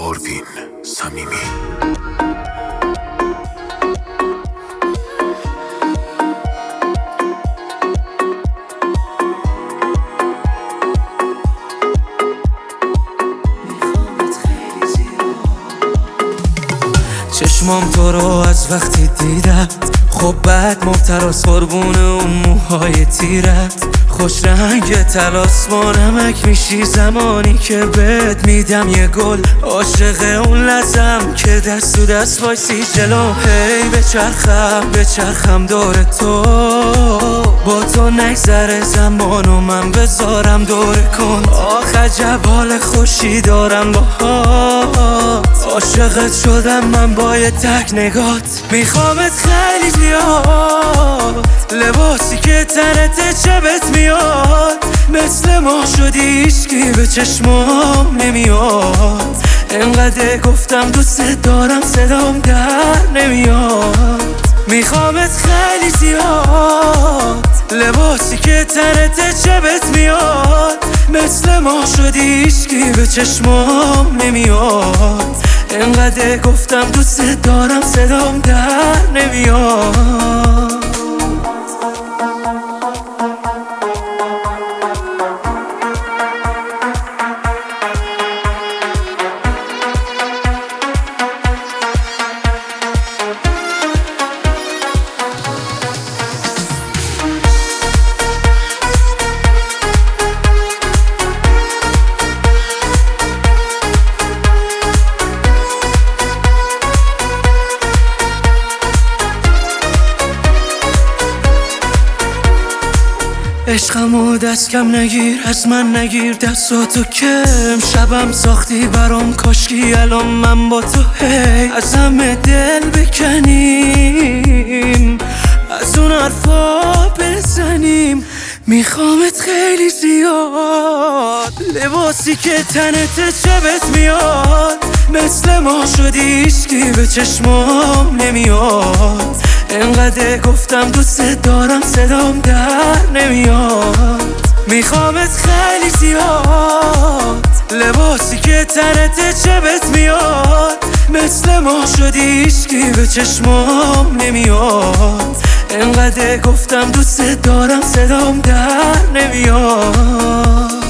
آروین صمیمی. چشمام تو رو از وقتی دیدم خب بعد مبتراس قربون اون موهای تیرت. خوش رنگ تلاس با نمک میشی زمانی که بهت میدم یه گل. عاشق اون لحظم که دست تو دست وایسی جلو. هی بچرخم دور تو، با تو نگذره زمان و من بذارم دور کن. آخ عجب حال خوشی دارم باهات. عاشقت شدم من با یه تک نگات. میخوامت خیلی زیاد، لباسی که تنت چبت میاد. مثل ما شدی هیچکی به چشمام نمیاد. انقدر گفتم دوست دارم صدام در نمیاد. میخوامت خیلی زیاد، لباسی که تنت چبت میاد. مثل ما شدی هیچکی به چشمام نمیاد. انقدر گفتم دوست دارم صدام در نمیاد. عشقمو دست کم نگیر، از من نگیر دستاتو کم. شبم ساختی برام کاشکی الان من با تو. هی از همه دل بکنیم، از اون حرفا بزنیم. میخوامت خیلی زیاد، لباسی که تنت چبت میاد. مثل ما شدی هیچکی به چشمام نمیاد. انقدر گفتم دوست دارم صدام در نمیاد. میخوامت خیلی زیاد، لباسی که تنت چبت میاد. مثل ما شدی هیچکی به چشمام نمیاد. انقدر گفتم دوست دارم صدام در نمیاد.